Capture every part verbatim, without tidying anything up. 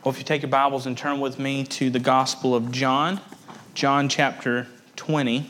Well, if you take your Bibles and turn with me to the Gospel of John, John chapter twenty.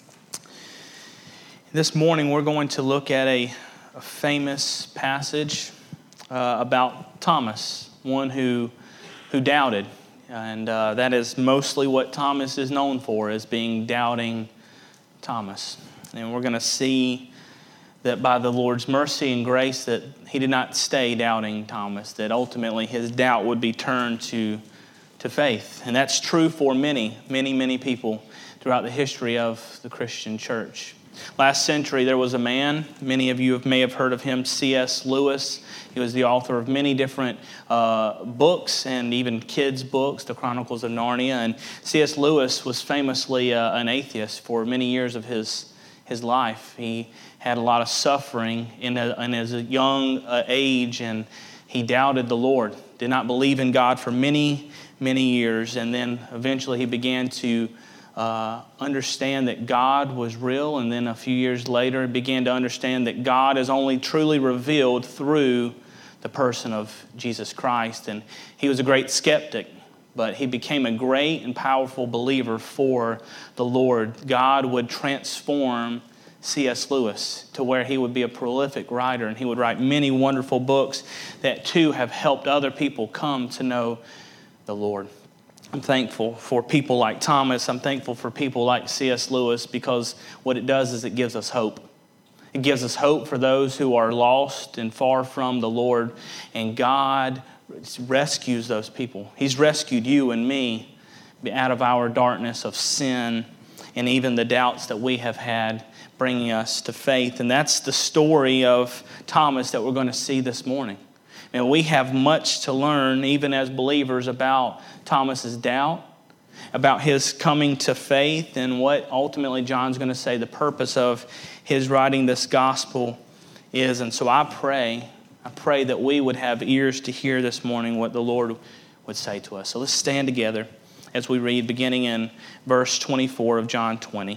This morning we're going to look at a, a famous passage uh, about Thomas, one who who doubted. And uh, that is mostly what Thomas is known for, as being doubting Thomas. And we're going to see that by the Lord's mercy and grace that he did not stay doubting Thomas, that ultimately his doubt would be turned to, to faith. And that's true for many, many, many people throughout the history of the Christian church. Last century there was a man, many of you may have heard of him, C S Lewis. He was the author of many different uh, books and even kids' books, the Chronicles of Narnia. And C S Lewis was famously uh, an atheist for many years of his, his life. He had a lot of suffering in, a, in his young uh, age, and he doubted the Lord, did not believe in God for many, many years. And then eventually he began to uh, understand that God was real. And then a few years later, he began to understand that God is only truly revealed through the person of Jesus Christ. And he was a great skeptic, but he became a great and powerful believer for the Lord. God would transform C S Lewis to where he would be a prolific writer, and he would write many wonderful books that too have helped other people come to know the Lord. I'm thankful for people like Thomas. I'm thankful for people like C S Lewis, because what it does is it gives us hope. It gives us hope for those who are lost and far from the Lord, and God rescues those people. He's rescued you and me out of our darkness of sin and even the doubts that we have had, bringing us to faith. And that's the story of Thomas that we're going to see this morning. And we have much to learn, even as believers, about Thomas's doubt, about his coming to faith, and what ultimately John's going to say the purpose of his writing this gospel is. And so I pray, I pray that we would have ears to hear this morning what the Lord would say to us. So let's stand together as we read, beginning in verse twenty-four of John twenty.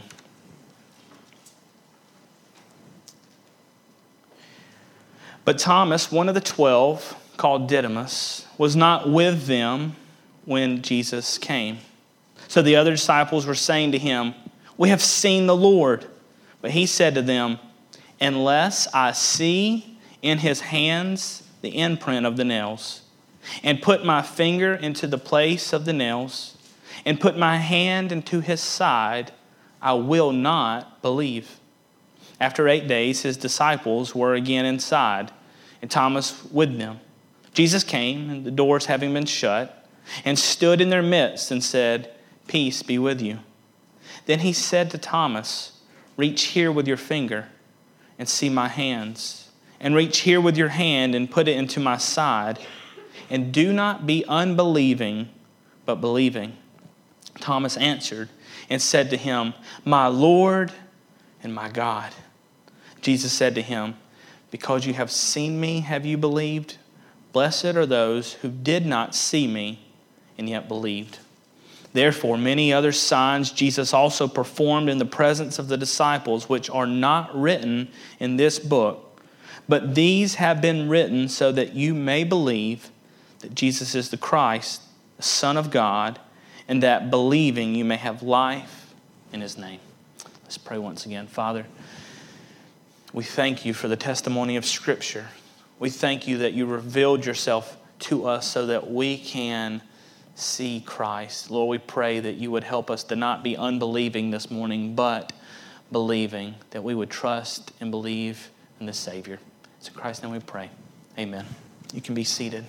But Thomas, one of the twelve, called Didymus, was not with them when Jesus came. So the other disciples were saying to him, "We have seen the Lord." But he said to them, "Unless I see in his hands the imprint of the nails, and put my finger into the place of the nails, and put my hand into his side, I will not believe." After eight days, his disciples were again inside, and Thomas with them. Jesus came, and the doors having been shut, and stood in their midst and said, "Peace be with you." Then he said to Thomas, "Reach here with your finger and see my hands, and reach here with your hand and put it into my side, and do not be unbelieving, but believing." Thomas answered and said to him, "My Lord and my God." Jesus said to him, "Because you have seen me, have you believed? Blessed are those who did not see me and yet believed." Therefore, many other signs Jesus also performed in the presence of the disciples, which are not written in this book. But these have been written so that you may believe that Jesus is the Christ, the Son of God, and that believing you may have life in his name. Let's pray once again. Father, we thank you for the testimony of Scripture. We thank you that you revealed yourself to us so that we can see Christ. Lord, we pray that you would help us to not be unbelieving this morning, but believing, that we would trust and believe in the Savior. It's in Christ's name we pray. Amen. You can be seated.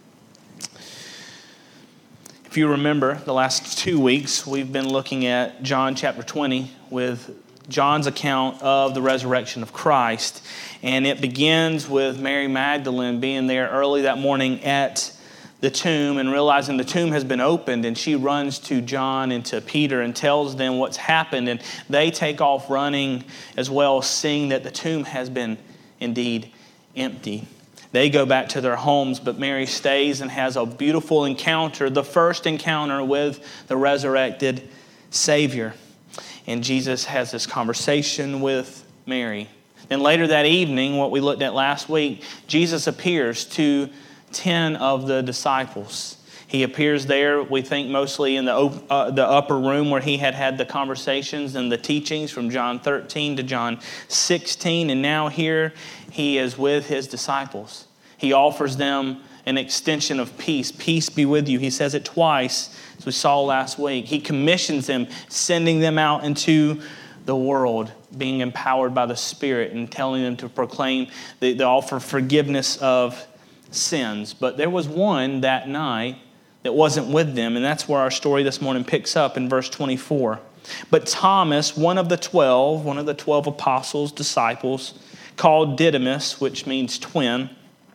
If you remember, the last two weeks, we've been looking at John chapter twenty with John's account of the resurrection of Christ. And it begins with Mary Magdalene being there early that morning at the tomb and realizing the tomb has been opened, and she runs to John and to Peter and tells them what's happened, and they take off running as well, seeing that the tomb has been indeed empty. They go back to their homes, but Mary stays and has a beautiful encounter, the first encounter with the resurrected Savior. And Jesus has this conversation with Mary. Then later that evening, what we looked at last week, Jesus appears to ten of the disciples. He appears there, we think, mostly in the uh, the upper room where he had had the conversations and the teachings from John thirteen to John sixteen. And now here he is with his disciples. He offers them an extension of peace. Peace be with you. He says it twice, as we saw last week. He commissions them, sending them out into the world, being empowered by the Spirit and telling them to proclaim the, the offer forgiveness of sins. But there was one that night that wasn't with them, and that's where our story this morning picks up in verse twenty-four. But Thomas, one of the twelve, one of the twelve apostles, disciples, called Didymus, which means twin,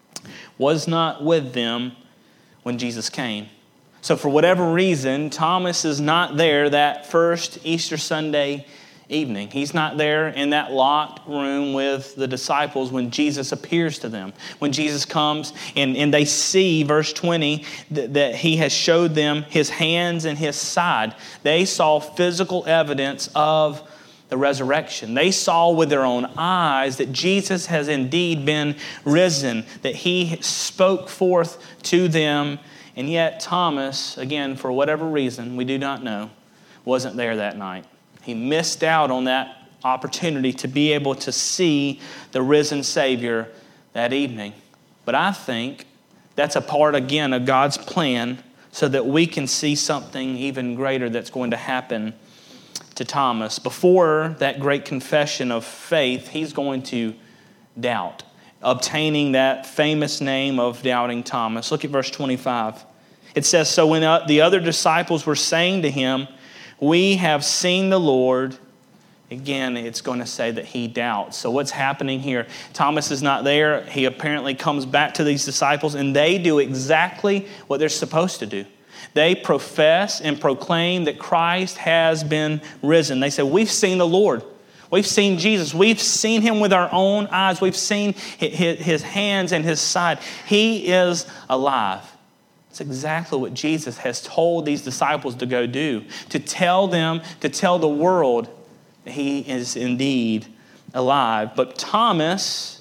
was not with them when Jesus came. So for whatever reason, Thomas is not there that first Easter Sunday evening. He's not there in that locked room with the disciples when Jesus appears to them. When Jesus comes and, and they see, verse twenty, that, that he has showed them his hands and his side. They saw physical evidence of the resurrection. They saw with their own eyes that Jesus has indeed been risen, that he spoke forth to them. And yet Thomas, again, for whatever reason, we do not know, wasn't there that night. He missed out on that opportunity to be able to see the risen Savior that evening. But I think that's a part, again, of God's plan so that we can see something even greater that's going to happen to Thomas. Before that great confession of faith, he's going to doubt, obtaining that famous name of Doubting Thomas. Look at verse twenty-five. It says, "So when the other disciples were saying to him, 'We have seen the Lord,'" again, it's going to say that he doubts. So what's happening here? Thomas is not there. He apparently comes back to these disciples, and they do exactly what they're supposed to do. They profess and proclaim that Christ has been risen. They say, "We've seen the Lord. We've seen Jesus. We've seen him with our own eyes. We've seen his hands and his side. He is alive." It's exactly what Jesus has told these disciples to go do, to tell them, to tell the world that he is indeed alive. But Thomas,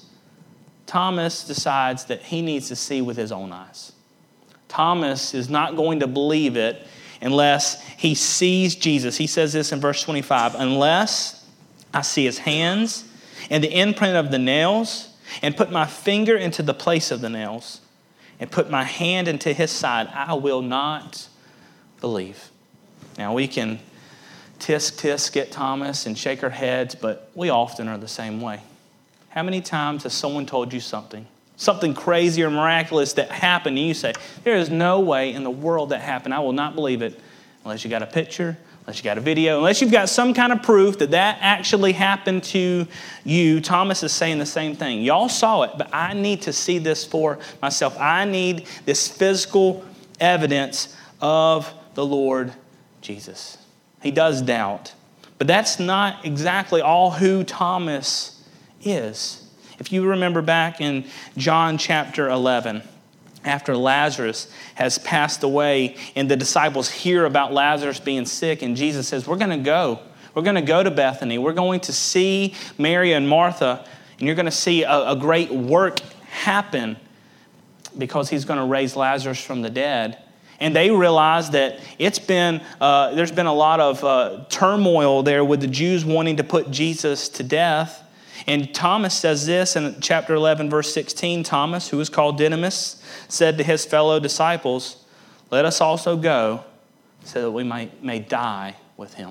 Thomas decides that he needs to see with his own eyes. Thomas is not going to believe it unless he sees Jesus. He says this in verse twenty-five, "Unless I see his hands and the imprint of the nails, and put my finger into the place of the nails, and put my hand into his side, I will not believe." Now we can tisk tisk at Thomas and shake our heads, but we often are the same way. How many times has someone told you something, something crazy or miraculous that happened, and you say, "There is no way in the world that happened. I will not believe it," unless you got a picture, unless you got a video, unless you've got some kind of proof that that actually happened to you. Thomas is saying the same thing. Y'all saw it, but I need to see this for myself. I need this physical evidence of the Lord Jesus. He does doubt, but that's not exactly all who Thomas is. If you remember back in John chapter eleven, after Lazarus has passed away and the disciples hear about Lazarus being sick, and Jesus says, "We're going to go. We're going to go to Bethany. We're going to see Mary and Martha, and you're going to see a, a great work happen because he's going to raise Lazarus from the dead." And they realize that it's been, uh, there's been a lot of uh, turmoil there with the Jews wanting to put Jesus to death. And Thomas says this in chapter eleven, verse sixteen, "Thomas, who is called Didymus, said to his fellow disciples, 'Let us also go so that we might, may die with him.'"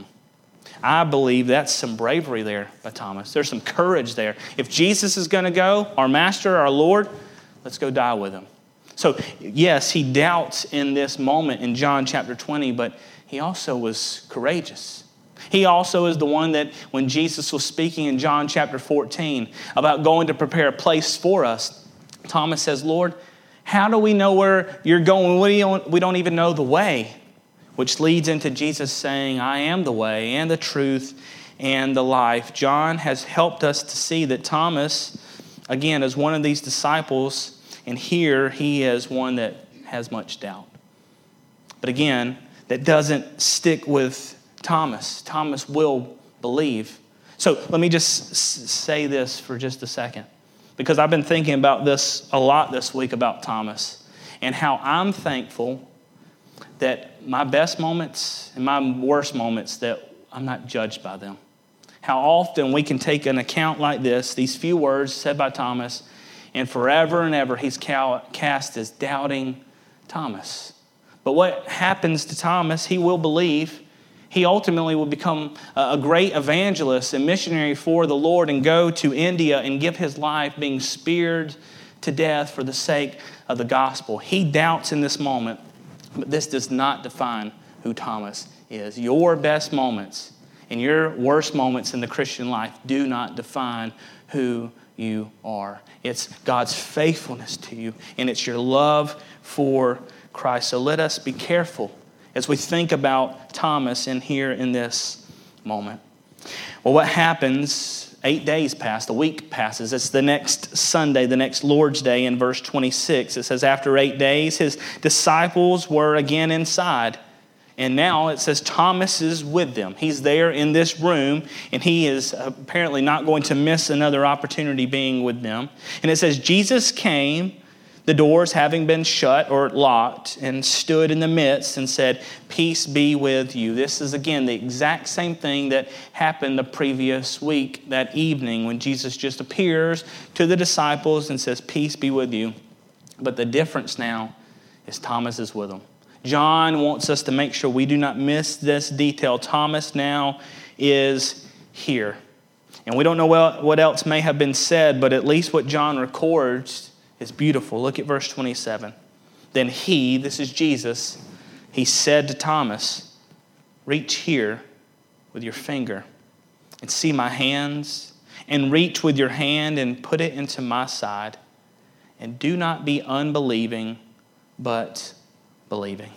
I believe that's some bravery there by Thomas. There's some courage there. If Jesus is going to go, our master, our Lord, let's go die with him. So yes, he doubts in this moment in John chapter twenty, but he also was courageous. He also is the one that when Jesus was speaking in John chapter fourteen about going to prepare a place for us, Thomas says, "Lord, how do we know where you're going? We don't, we don't even know the way," which leads into Jesus saying, "I am the way and the truth and the life." John has helped us to see that Thomas, again, is one of these disciples, and here he is one that has much doubt. But again, that doesn't stick with Thomas. Thomas will believe. So let me just say this for just a second, because I've been thinking about this a lot this week about Thomas and how I'm thankful that my best moments and my worst moments, that I'm not judged by them. How often we can take an account like this, these few words said by Thomas, and forever and ever he's cast as doubting Thomas. But what happens to Thomas, he will believe. He ultimately will become a great evangelist and missionary for the Lord and go to India and give his life being speared to death for the sake of the gospel. He doubts in this moment, but this does not define who Thomas is. Your best moments and your worst moments in the Christian life do not define who you are. It's God's faithfulness to you, and it's your love for Christ. So let us be careful as we think about Thomas in here in this moment. Well, what happens? Eight days pass, a week passes. It's the next Sunday, the next Lord's Day in verse twenty-six. It says, after eight days, his disciples were again inside. And now it says Thomas is with them. He's there in this room, and he is apparently not going to miss another opportunity being with them. And it says Jesus came, the doors having been shut or locked, and stood in the midst and said, peace be with you. This is, again, the exact same thing that happened the previous week, that evening, when Jesus just appears to the disciples and says, peace be with you. But the difference now is Thomas is with them. John wants us to make sure we do not miss this detail. Thomas now is here. And we don't know what else may have been said, but at least what John records is beautiful. Look at verse twenty-seven. Then he, this is Jesus, he said to Thomas, reach here with your finger and see my hands, and reach with your hand and put it into my side. And do not be unbelieving, but believing.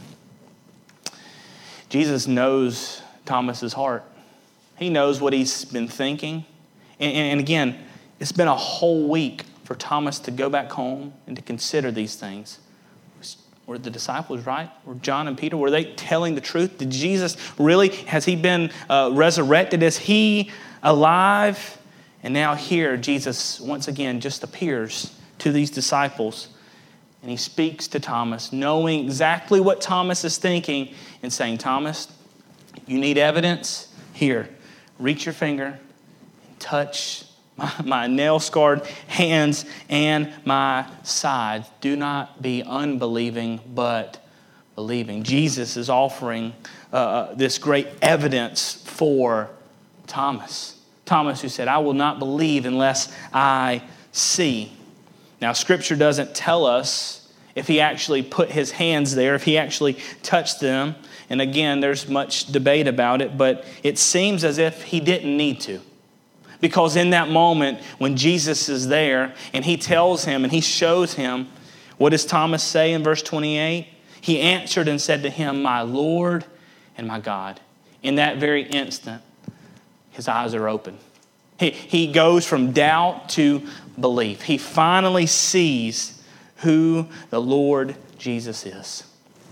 Jesus knows Thomas's heart. He knows what he's been thinking. And, and again, it's been a whole week for Thomas to go back home and to consider these things. Were the disciples right? Were John and Peter, were they telling the truth? Did Jesus really, has he been uh, resurrected? Is he alive? And now here, Jesus once again just appears to these disciples. And he speaks to Thomas, knowing exactly what Thomas is thinking, and saying, Thomas, you need evidence? Here, reach your finger and touch my, my nail-scarred hands and my side. Do not be unbelieving, but believing. Jesus is offering uh, this great evidence for Thomas. Thomas who said, I will not believe unless I see. Now, Scripture doesn't tell us if he actually put his hands there, if he actually touched them. And again, there's much debate about it, but it seems as if he didn't need to. Because in that moment, when Jesus is there and he tells him and he shows him, what does Thomas say in verse twenty-eight? He answered and said to him, my Lord and my God. In that very instant, his eyes are open. He, he goes from doubt to belief. He finally sees who the Lord Jesus is.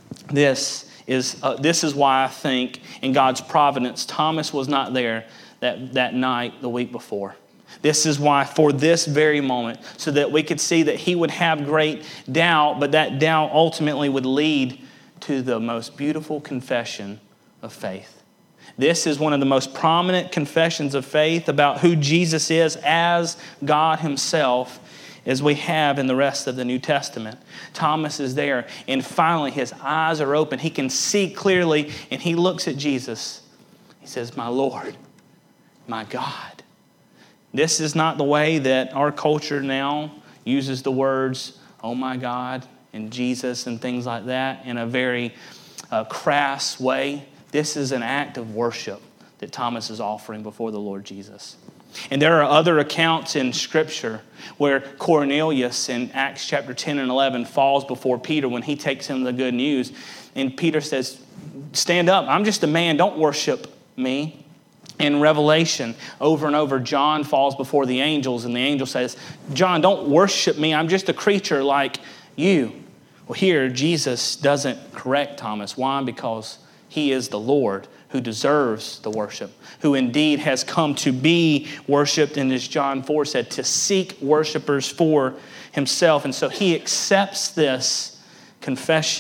This is, uh, this is why I think in God's providence, Thomas was not there that, that night the week before. This is why for this very moment, so that we could see that he would have great doubt, but that doubt ultimately would lead to the most beautiful confession of faith. This is one of the most prominent confessions of faith about who Jesus is as God himself, as we have in the rest of the New Testament. Thomas is there, and finally his eyes are open. He can see clearly, and he looks at Jesus. He says, my Lord, my God. This is not the way that our culture now uses the words, oh my God, and Jesus and things like that in a very uh, crass way. This is an act of worship that Thomas is offering before the Lord Jesus. And there are other accounts in Scripture where Cornelius in Acts chapter ten and eleven falls before Peter when he takes him the good news. And Peter says, stand up, I'm just a man, don't worship me. In Revelation, over and over, John falls before the angels, and the angel says, John, don't worship me, I'm just a creature like you. Well, here, Jesus doesn't correct Thomas. Why? Because he is the Lord who deserves the worship, who indeed has come to be worshiped, and as John four said, to seek worshipers for himself. And so he accepts this confession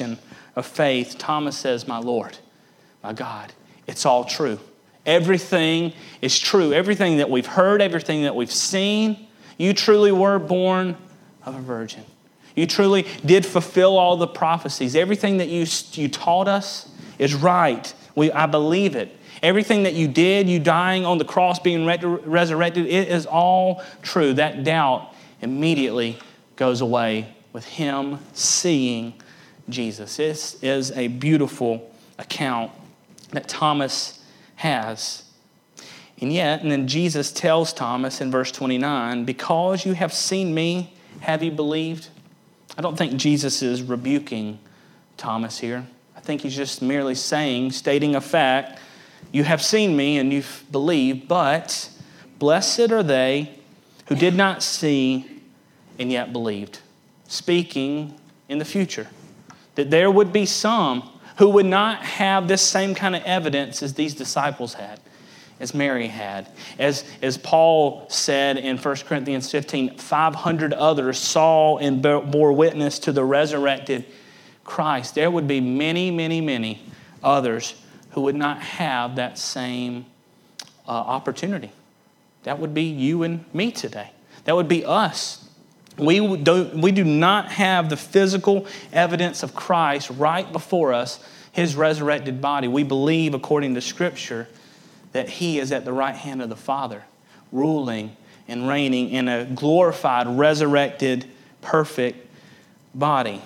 of faith, Thomas says, my Lord, my God, it's all true. Everything is true. Everything that we've heard, everything that we've seen, you truly were born of a virgin. You truly did fulfill all the prophecies. Everything that you, you taught us is right. We, I believe it. Everything that you did, you dying on the cross, being re- resurrected, it is all true. That doubt immediately goes away with him seeing Jesus. This is a beautiful account that Thomas has. And yet, and then Jesus tells Thomas in verse twenty-nine, because you have seen me, have you believed? I don't think Jesus is rebuking Thomas here. I think he's just merely saying, stating a fact, you have seen me and you've believed, but blessed are they who did not see and yet believed. Speaking in the future, that there would be some who would not have this same kind of evidence as these disciples had, as Mary had. As, as Paul said in First Corinthians fifteen, five hundred others saw and bore witness to the resurrected Christ. There would be many, many, many others who would not have that same uh, opportunity. That would be you and me today. That would be us. We do, we do not have the physical evidence of Christ right before us, his resurrected body. We believe, according to Scripture, that he is at the right hand of the Father, ruling and reigning in a glorified, resurrected, perfect body.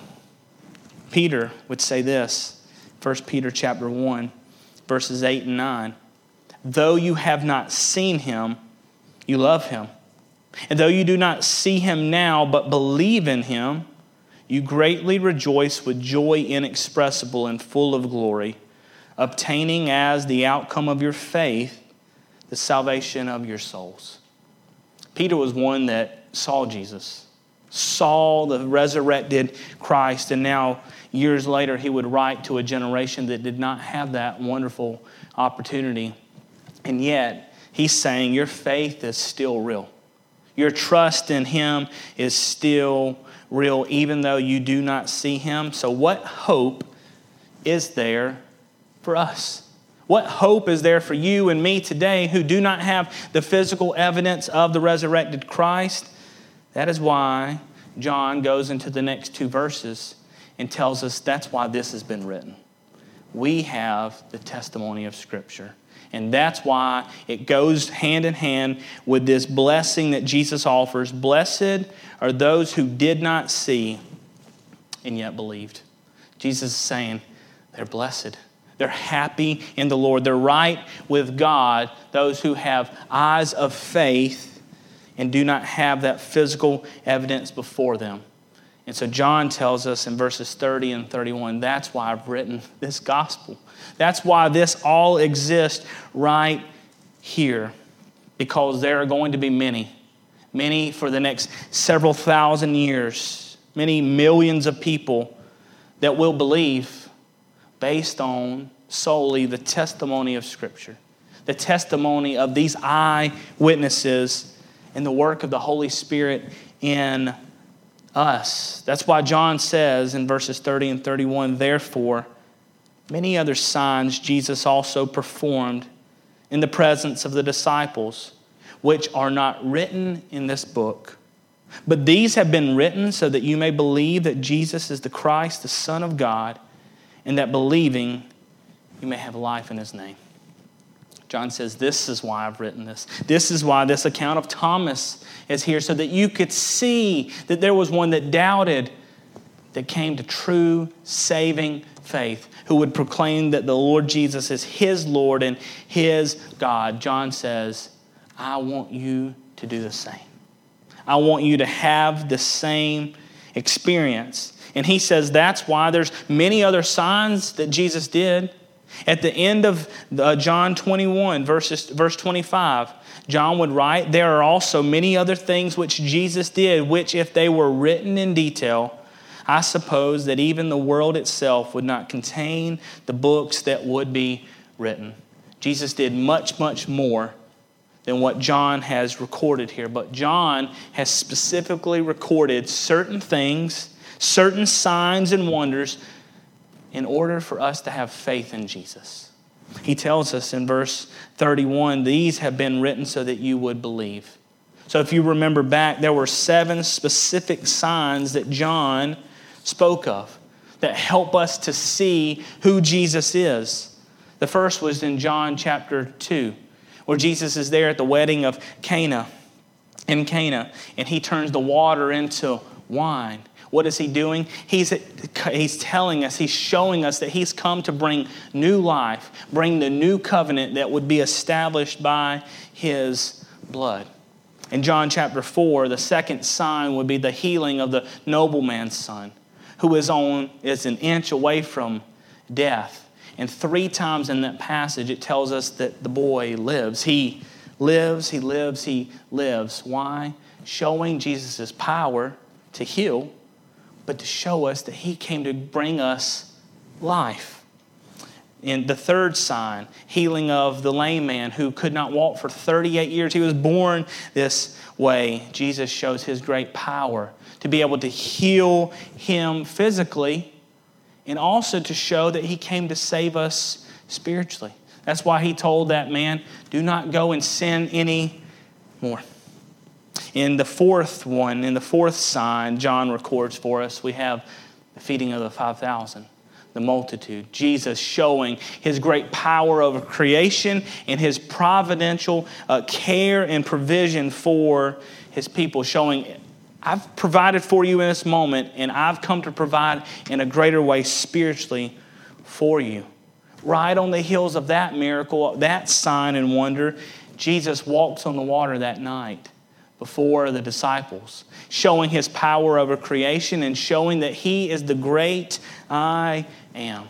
Peter would say this, First Peter chapter one, verses eight and nine. Though you have not seen him, you love him. And though you do not see him now, but believe in him, you greatly rejoice with joy inexpressible and full of glory, obtaining as the outcome of your faith the salvation of your souls. Peter was one that saw Jesus, saw the resurrected Christ, and now years later he would write to a generation that did not have that wonderful opportunity. And yet he's saying your faith is still real. Your trust in him is still real, even though you do not see him. So what hope is there for us? What hope is there for you and me today who do not have the physical evidence of the resurrected Christ? That is why John goes into the next two verses and tells us that's why this has been written. We have the testimony of Scripture. And that's why it goes hand in hand with this blessing that Jesus offers. Blessed are those who did not see and yet believed. Jesus is saying they're blessed. They're happy in the Lord. They're right with God, those who have eyes of faith and do not have that physical evidence before them. And so John tells us in verses thirty and thirty-one, that's why I've written this gospel. That's why this all exists right here. Because there are going to be many, many for the next several thousand years, many millions of people that will believe based on solely the testimony of Scripture, the testimony of these eyewitnesses and the work of the Holy Spirit in us. That's why John says in verses thirty and thirty-one, therefore, many other signs Jesus also performed in the presence of the disciples, which are not written in this book. But these have been written so that you may believe that Jesus is the Christ, the Son of God, and that believing you may have life in his name. John says, this is why I've written this. This is why this account of Thomas is here, so that you could see that there was one that doubted, that came to true saving faith, who would proclaim that the Lord Jesus is his Lord and his God. John says, I want you to do the same. I want you to have the same experience. And he says that's why there's many other signs that Jesus did. At the end of uh, John twenty-one, verses, verse twenty-five, John would write, there are also many other things which Jesus did, which if they were written in detail, I suppose that even the world itself would not contain the books that would be written. Jesus did much, much more than what John has recorded here. But John has specifically recorded certain things, certain signs and wonders in order for us to have faith in Jesus. He tells us in verse thirty-one, these have been written so that you would believe. So if you remember back, there were seven specific signs that John spoke of that help us to see who Jesus is. The first was in John chapter two, where Jesus is there at the wedding of Cana, in Cana, and he turns the water into wine. What is he doing? He's, he's telling us, he's showing us that he's come to bring new life, bring the new covenant that would be established by his blood. In John chapter four, the second sign would be the healing of the nobleman's son, who is on is an inch away from death. And three times in that passage, it tells us that the boy lives. He lives, he lives, he lives. Why? Showing Jesus' power to heal, but to show us that he came to bring us life. In the third sign, healing of the lame man who could not walk for thirty-eight years. He was born this way. Jesus shows his great power to be able to heal him physically and also to show that he came to save us spiritually. That's why he told that man, do not go and sin anymore. In the fourth one, in the fourth sign John records for us, we have the feeding of the five thousand, the multitude. Jesus showing his great power over creation and his providential uh, care and provision for his people, showing I've provided for you in this moment, and I've come to provide in a greater way spiritually for you. Right on the heels of that miracle, that sign and wonder, Jesus walks on the water that night before the disciples, showing his power over creation and showing that he is the great I am.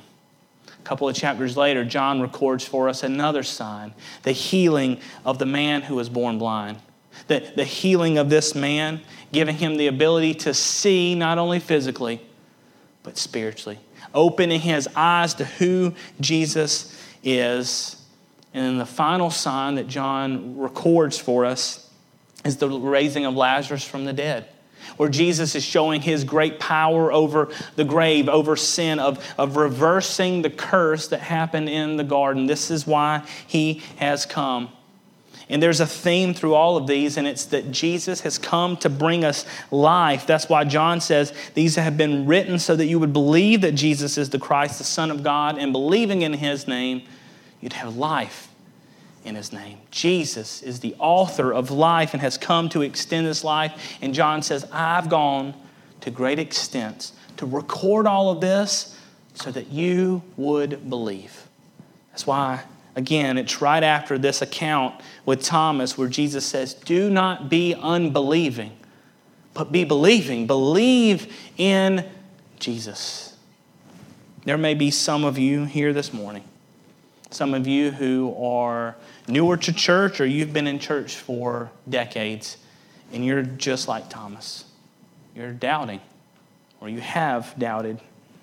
A couple of chapters later, John records for us another sign, the healing of the man who was born blind. The, the healing of this man, giving him the ability to see not only physically, but spiritually. Opening his eyes to who Jesus is. And then the final sign that John records for us is the raising of Lazarus from the dead, where Jesus is showing his great power over the grave, over sin, of, of reversing the curse that happened in the garden. This is why he has come. And there's a theme through all of these, and it's that Jesus has come to bring us life. That's why John says these have been written so that you would believe that Jesus is the Christ, the Son of God, and believing in his name, you'd have life in his name. Jesus is the author of life and has come to extend this life. And John says, I've gone to great extents to record all of this so that you would believe. That's why, again, it's right after this account with Thomas where Jesus says, do not be unbelieving, but be believing. Believe in Jesus. There may be some of you here this morning, some of you who are newer to church or you've been in church for decades, and you're just like Thomas. You're doubting, or you have doubted.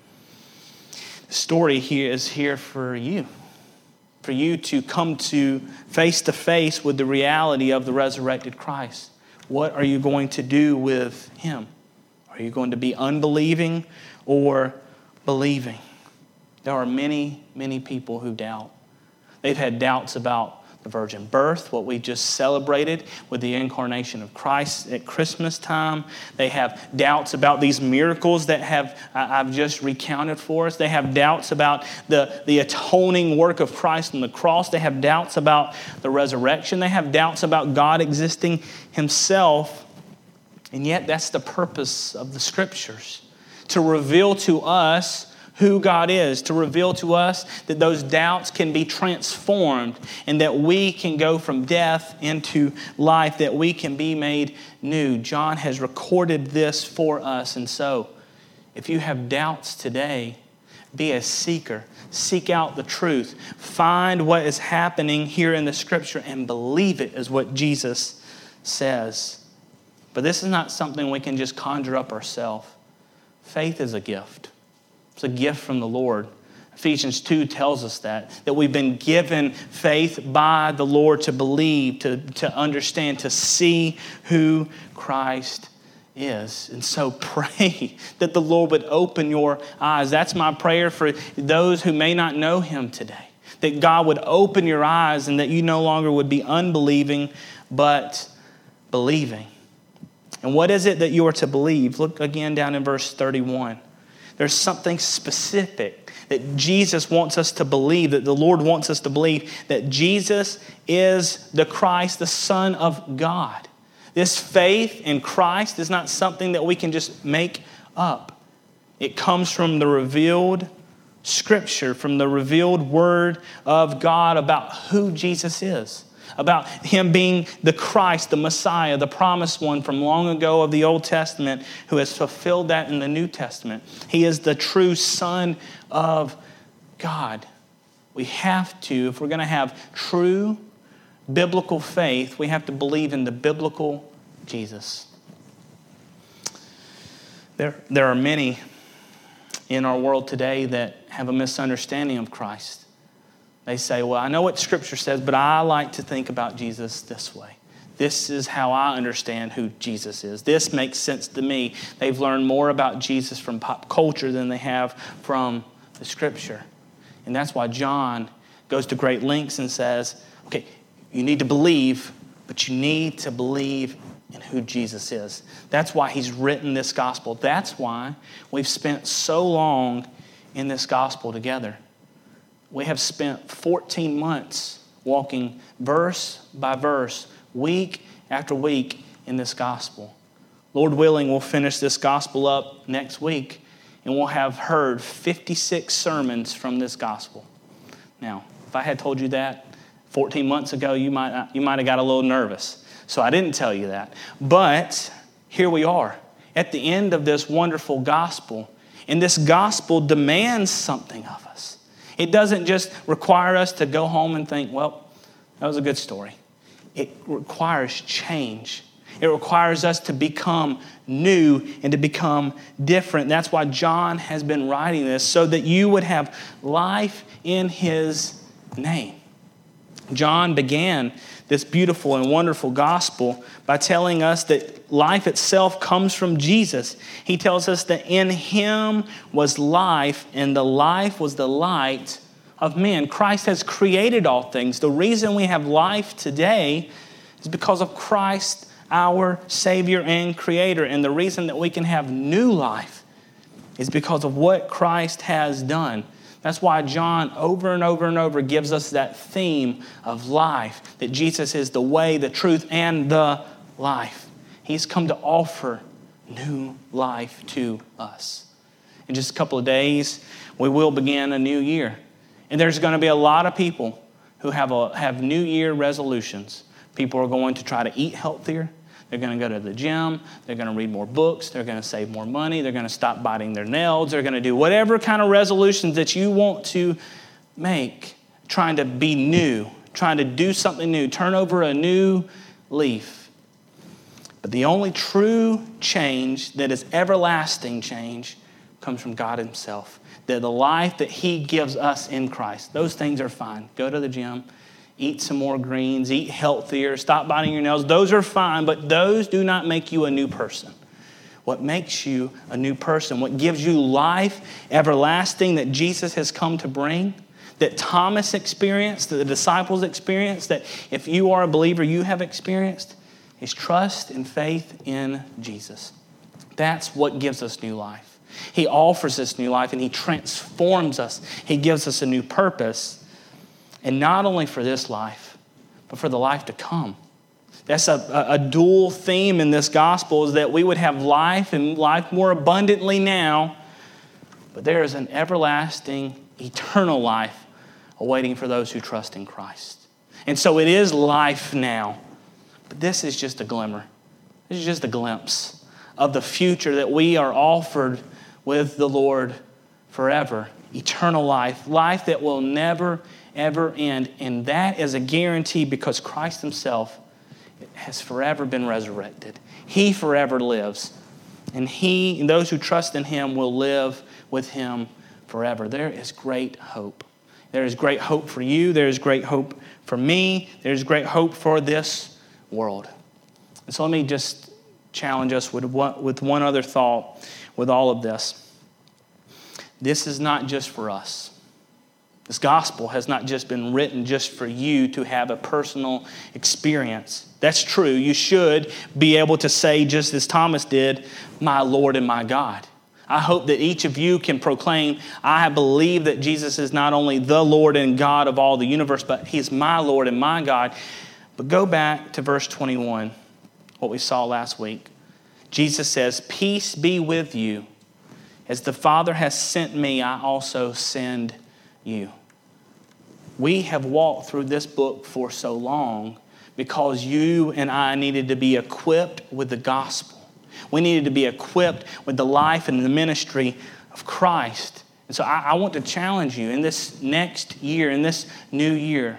The story here is here for you. For you to come to face to face with the reality of the resurrected Christ. What are you going to do with him? Are you going to be unbelieving or believing? There are many, many people who doubt. They've had doubts about the virgin birth, what we just celebrated with the incarnation of Christ at Christmas time. They have doubts about these miracles that have I've just recounted for us. They have doubts about the, the atoning work of Christ on the cross. They have doubts about the resurrection. They have doubts about God existing himself. And yet that's the purpose of the Scriptures, to reveal to us who God is, to reveal to us that those doubts can be transformed and that we can go from death into life, that we can be made new. John has recorded this for us. And so, if you have doubts today, be a seeker. Seek out the truth. Find what is happening here in the Scripture and believe it is what Jesus says. But this is not something we can just conjure up ourselves. Faith is a gift. It's a gift from the Lord. Ephesians two tells us that, that we've been given faith by the Lord to believe, to, to understand, to see who Christ is. And so pray that the Lord would open your eyes. That's my prayer for those who may not know him today. That God would open your eyes and that you no longer would be unbelieving, but believing. And what is it that you are to believe? Look again down in verse thirty-one. There's something specific that Jesus wants us to believe, that the Lord wants us to believe, that Jesus is the Christ, the Son of God. This faith in Christ is not something that we can just make up. It comes from the revealed Scripture, from the revealed Word of God about who Jesus is, about him being the Christ, the Messiah, the promised one from long ago of the Old Testament who has fulfilled that in the New Testament. He is the true Son of God. We have to, if we're going to have true biblical faith, we have to believe in the biblical Jesus. There, there are many in our world today that have a misunderstanding of Christ. They say, well, I know what Scripture says, but I like to think about Jesus this way. This is how I understand who Jesus is. This makes sense to me. They've learned more about Jesus from pop culture than they have from the Scripture. And that's why John goes to great lengths and says, okay, you need to believe, but you need to believe in who Jesus is. That's why he's written this gospel. That's why we've spent so long in this gospel together. We have spent fourteen months walking verse by verse, week after week in this gospel. Lord willing, we'll finish this gospel up next week, and we'll have heard fifty-six sermons from this gospel. Now, if I had told you that fourteen months ago, you might not, you might have got a little nervous. So I didn't tell you that. But here we are at the end of this wonderful gospel. And this gospel demands something of us. It doesn't just require us to go home and think, well, that was a good story. It requires change. It requires us to become new and to become different. That's why John has been writing this, so that you would have life in his name. John began this beautiful and wonderful gospel by telling us that life itself comes from Jesus. He tells us that in him was life, and the life was the light of men. Christ has created all things. The reason we have life today is because of Christ, our Savior and Creator. And the reason that we can have new life is because of what Christ has done. That's why John over and over and over gives us that theme of life, that Jesus is the way, the truth, and the life. He's come to offer new life to us. In just a couple of days, we will begin a new year. And there's going to be a lot of people who have, a, have New Year resolutions. People are going to try to eat healthier. They're going to go to the gym. They're going to read more books. They're going to save more money. They're going to stop biting their nails. They're going to do whatever kind of resolutions that you want to make, trying to be new, trying to do something new, turn over a new leaf. But the only true change that is everlasting change comes from God himself. That the life that he gives us in Christ, those things are fine. Go to the gym. Eat some more greens, eat healthier, stop biting your nails. Those are fine, but those do not make you a new person. What makes you a new person, what gives you life everlasting that Jesus has come to bring, that Thomas experienced, that the disciples experienced, that if you are a believer, you have experienced, is trust and faith in Jesus. That's what gives us new life. He offers us new life and he transforms us. He gives us a new purpose. And not only for this life, but for the life to come. That's a, a, a dual theme in this gospel, is that we would have life and life more abundantly now, but there is an everlasting, eternal life awaiting for those who trust in Christ. And so it is life now, but this is just a glimmer. This is just a glimpse of the future that we are offered with the Lord forever. Eternal life, life that will never ever end. And that is a guarantee because Christ himself has forever been resurrected. He forever lives. And he and those who trust in him will live with him forever. There is great hope. There is great hope for you. There is great hope for me. There is great hope for this world. And so let me just challenge us with one, with one other thought with all of this. This is not just for us. This gospel has not just been written just for you to have a personal experience. That's true. You should be able to say, just as Thomas did, my Lord and my God. I hope that each of you can proclaim, I believe that Jesus is not only the Lord and God of all the universe, but He's my Lord and my God. But go back to verse twenty-one, what we saw last week. Jesus says, peace be with you. As the Father has sent me, I also send you. We have walked through this book for so long because you and I needed to be equipped with the gospel. We needed to be equipped with the life and the ministry of Christ. And so I, I want to challenge you in this next year, in this new year,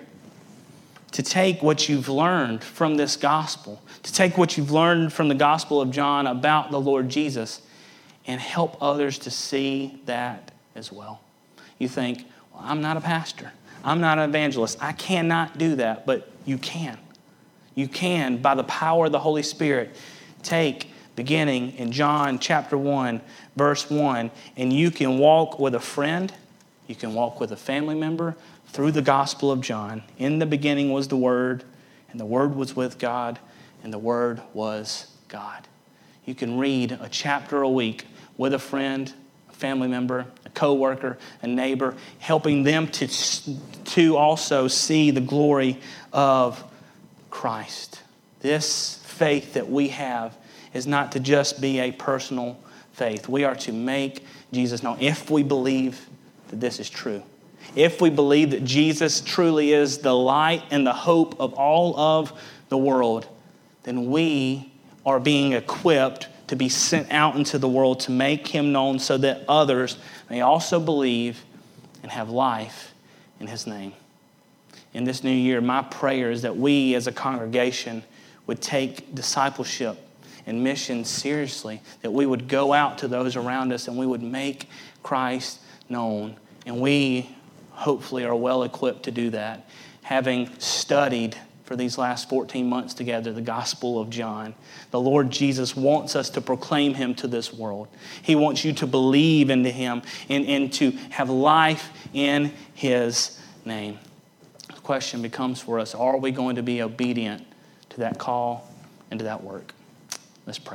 to take what you've learned from this gospel, to take what you've learned from the Gospel of John about the Lord Jesus and help others to see that as well. You think, well, I'm not a pastor. I'm not an evangelist. I cannot do that, but you can. You can, by the power of the Holy Spirit, take beginning in John chapter one, verse one, and you can walk with a friend, you can walk with a family member through the Gospel of John. In the beginning was the Word, and the Word was with God, and the Word was God. You can read a chapter a week with a friend, a family member, a coworker, a neighbor, helping them to, to also see the glory of Christ. This faith that we have is not to just be a personal faith. We are to make Jesus known if we believe that this is true. If we believe that Jesus truly is the light and the hope of all of the world, then we are being equipped to be sent out into the world to make Him known so that others may also believe and have life in His name. In this new year, my prayer is that we as a congregation would take discipleship and mission seriously, that we would go out to those around us and we would make Christ known. And we hopefully are well equipped to do that, having studied for these last fourteen months together the Gospel of John. The Lord Jesus wants us to proclaim Him to this world. He wants you to believe into Him and, and to have life in His name. The question becomes for us, are we going to be obedient to that call and to that work? Let's pray.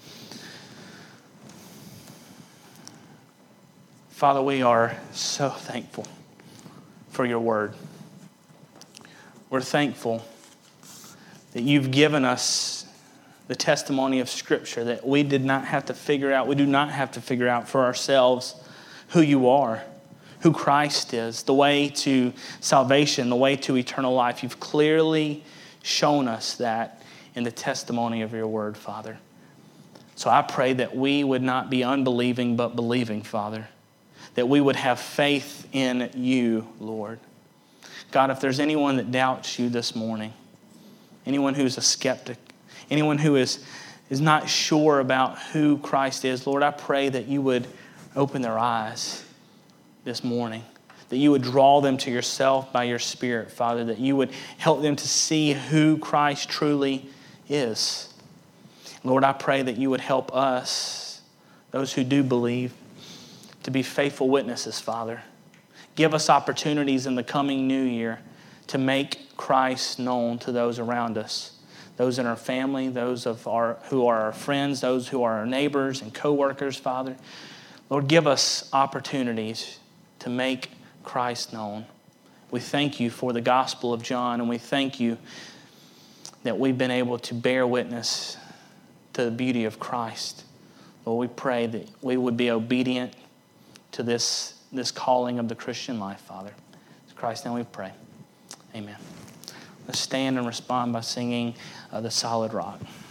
Father, we are so thankful for your word. We're thankful that you've given us the testimony of Scripture, that we did not have to figure out, we do not have to figure out for ourselves who you are, who Christ is, the way to salvation, the way to eternal life. You've clearly shown us that in the testimony of your word, Father. So I pray that we would not be unbelieving but believing, Father. That we would have faith in you, Lord. God, if there's anyone that doubts you this morning, anyone who's a skeptic, anyone who is, is not sure about who Christ is, Lord, I pray that you would open their eyes this morning. That you would draw them to yourself by your Spirit, Father. That you would help them to see who Christ truly is. Lord, I pray that you would help us, those who do believe, to be faithful witnesses, Father. Give us opportunities in the coming new year to make Christ known to those around us, those in our family, those of our who are our friends, those who are our neighbors and co-workers, Father. Lord, give us opportunities to make Christ known. We thank you for the Gospel of John, and we thank you that we've been able to bear witness to the beauty of Christ. Lord, we pray that we would be obedient to this, this calling of the Christian life, Father. In Christ's name we pray. Amen. Let's stand and respond by singing uh, The Solid Rock.